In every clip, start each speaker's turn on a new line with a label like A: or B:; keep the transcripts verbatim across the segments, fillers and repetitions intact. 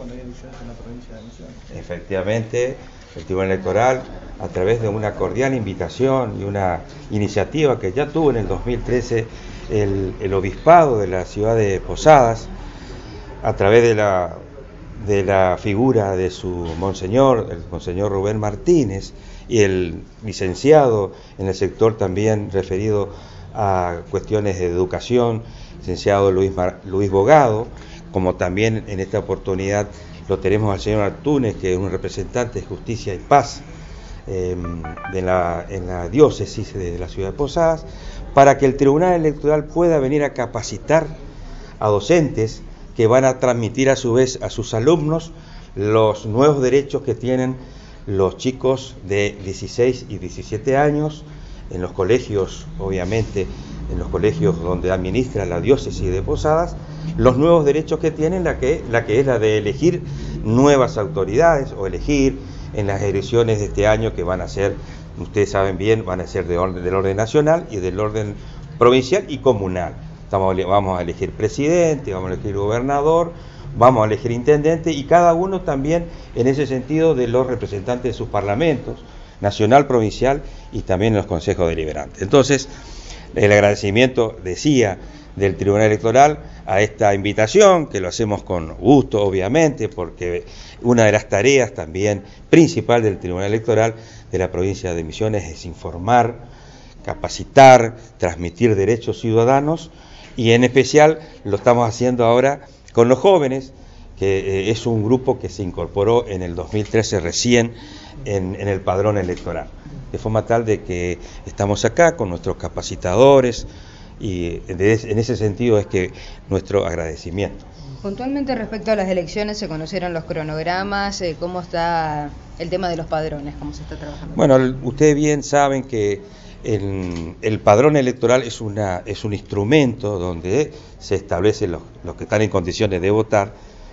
A: no hay elecciones en la provincia de Misiones.
B: Efectivamente, el Tribunal Electoral, a través de una cordial invitación y una iniciativa que ya tuvo en el dos mil trece el, el Obispado de la ciudad de Posadas, a través de la, de la figura de su monseñor, el monseñor Rubén Martínez, y el licenciado en el sector también referido a cuestiones de educación, licenciado Luis, Mar, Luis Bogado, como también en esta oportunidad lo tenemos al señor Artúnez, que es un representante de Justicia y Paz eh, de la, en la diócesis de la ciudad de Posadas, para que el Tribunal Electoral pueda venir a capacitar a docentes que van a transmitir a su vez a sus alumnos los nuevos derechos que tienen los chicos de dieciséis y diecisiete años en los colegios, obviamente en los colegios donde administra la diócesis de Posadas, los nuevos derechos que tienen, la que, la que es la de elegir nuevas autoridades o elegir en las elecciones de este año que van a ser, ustedes saben bien, van a ser de orden, del orden nacional y del orden provincial y comunal. Estamos, vamos a elegir presidente, vamos a elegir gobernador, vamos a elegir intendente y cada uno también en ese sentido de los representantes de sus parlamentos, nacional, provincial y también en los consejos deliberantes. Entonces, el agradecimiento, decía, del Tribunal Electoral a esta invitación, que lo hacemos con gusto, obviamente, porque una de las tareas también principal del Tribunal Electoral de la provincia de Misiones es informar, capacitar, transmitir derechos ciudadanos, y en especial lo estamos haciendo ahora con los jóvenes, que eh, es un grupo que se incorporó en el dos mil trece recién en, en el padrón electoral, de forma tal de que estamos acá con nuestros capacitadores y de, en ese sentido es que nuestro agradecimiento.
C: Puntualmente respecto a las elecciones, ¿se conocieron los cronogramas? Eh, ¿Cómo está el tema de los padrones? ¿Cómo se está trabajando?
B: Bueno, ustedes bien saben que el, el padrón electoral es, una, es un instrumento donde se establecen los, los que están en condiciones de votar,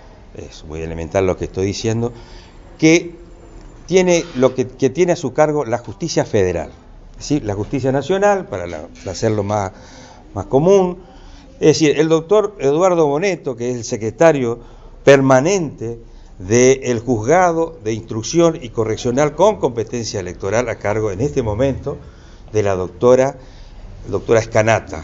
B: es muy elemental lo que estoy diciendo, que tiene, lo que, que tiene a su cargo la justicia federal, ¿sí? La justicia nacional, para, la, para hacerlo más, más común. Es decir, el doctor Eduardo Boneto, que es el secretario permanente del juzgado de instrucción y correccional con competencia electoral a cargo en este momento de la doctora, doctora Escanata.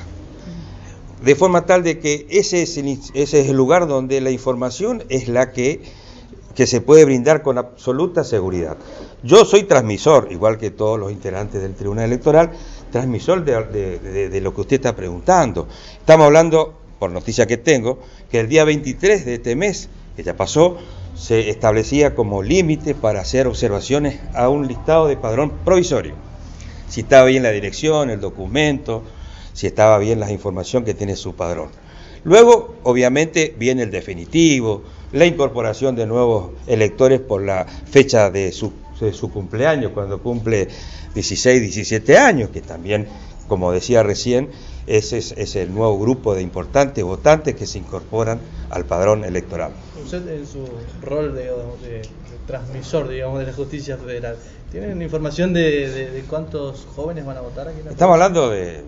B: De forma tal de que ese es, el, ese es el lugar donde la información es la que, que se puede brindar con absoluta seguridad. Yo soy transmisor, igual que todos los integrantes del Tribunal Electoral, transmisor de, de, de, de lo que usted está preguntando. Estamos hablando, por noticia que tengo, que el día veintitrés de este mes, que ya pasó, se establecía como límite para hacer observaciones a un listado de padrón provisorio. Si estaba bien la dirección, el documento, si estaba bien la información que tiene su padrón. Luego, obviamente, viene el definitivo, la incorporación de nuevos electores por la fecha de su, de su cumpleaños, cuando cumple dieciséis, diecisiete años, que también, como decía recién, ese es, es el nuevo grupo de importantes votantes que se incorporan al padrón electoral.
A: Usted en su rol de, de, de transmisor, digamos, de la justicia federal, ¿tienen información de, de, de cuántos jóvenes van a votar aquí en la
B: Estamos hablando de,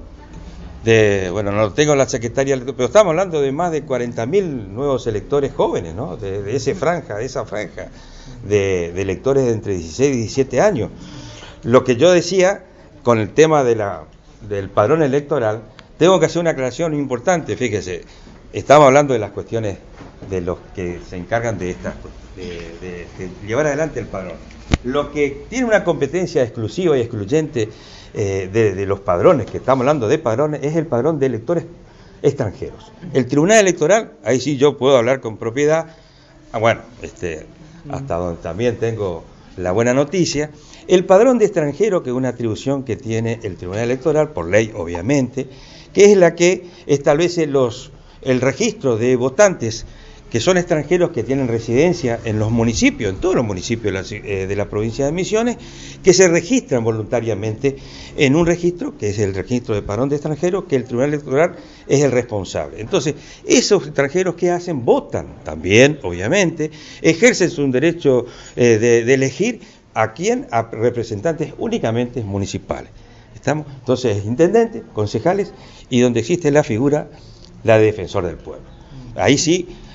B: de, bueno, no lo tengo en la secretaria, pero estamos hablando de más de cuarenta mil nuevos electores jóvenes, ¿no? De, de esa franja, de esa franja de, de electores de entre dieciséis y diecisiete años. Lo que yo decía con el tema de la, del padrón electoral, tengo que hacer una aclaración importante, fíjese, estamos hablando de las cuestiones de los que se encargan de, estas, de, de, de llevar adelante el padrón. Lo que tiene una competencia exclusiva y excluyente eh, de, de los padrones, que estamos hablando de padrones, es el padrón de electores extranjeros. El Tribunal Electoral, ahí sí yo puedo hablar con propiedad, ah, bueno, este, hasta donde también tengo la buena noticia. El padrón de extranjero, que es una atribución que tiene el Tribunal Electoral, por ley obviamente, que es la que establece los, el registro de votantes que son extranjeros que tienen residencia en los municipios, en todos los municipios de la, eh, de la provincia de Misiones, que se registran voluntariamente en un registro, que es el registro de padrón de extranjeros, que el Tribunal Electoral es el responsable. Entonces, esos extranjeros que hacen, votan también, obviamente, ejercen su derecho eh, de, de elegir a quién, a representantes únicamente municipales. ¿Estamos? Entonces, intendentes, concejales, y donde existe la figura, la de defensor del pueblo. Ahí sí,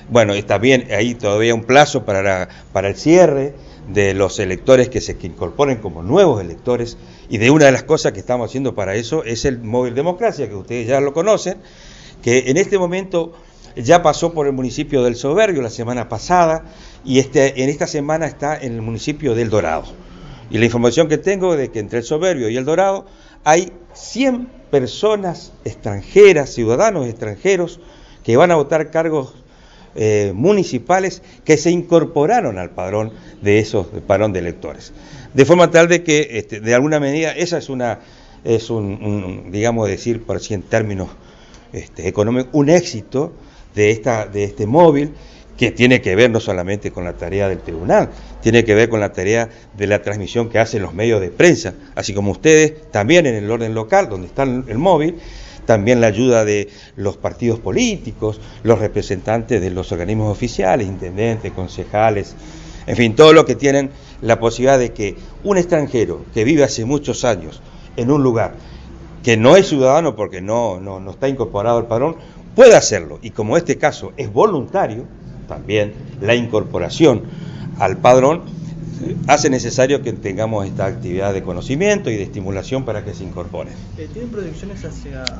B: bueno, está bien, hay todavía un plazo para, la, para el cierre de los electores que se que incorporen como nuevos electores, y de una de las cosas que estamos haciendo para eso es el Móvil Democracia, que ustedes ya lo conocen, que en este momento ya pasó por el municipio del Soberbio la semana pasada, y este, en esta semana está en el municipio del Dorado. Y la información que tengo es de que entre el Soberbio y el Dorado hay cien personas extranjeras, ciudadanos extranjeros, que van a votar cargos eh, municipales que se incorporaron al padrón de esos de padrón de electores. De forma tal de que, este, de alguna medida, esa es una, es un, un digamos decir, por así en términos este, económicos, un éxito de esta, de este móvil, que tiene que ver no solamente con la tarea del tribunal, tiene que ver con la tarea de la transmisión que hacen los medios de prensa, así como ustedes, también en el orden local, donde está el móvil, también la ayuda de los partidos políticos, los representantes de los organismos oficiales, intendentes, concejales, en fin, todos los que tienen la posibilidad de que un extranjero que vive hace muchos años en un lugar, que no es ciudadano porque no, no, no está incorporado al padrón, pueda hacerlo, y como este caso es voluntario, también la incorporación al padrón hace necesario que tengamos esta actividad de conocimiento y de estimulación para que se incorporen.
A: ¿Tienen proyecciones hacia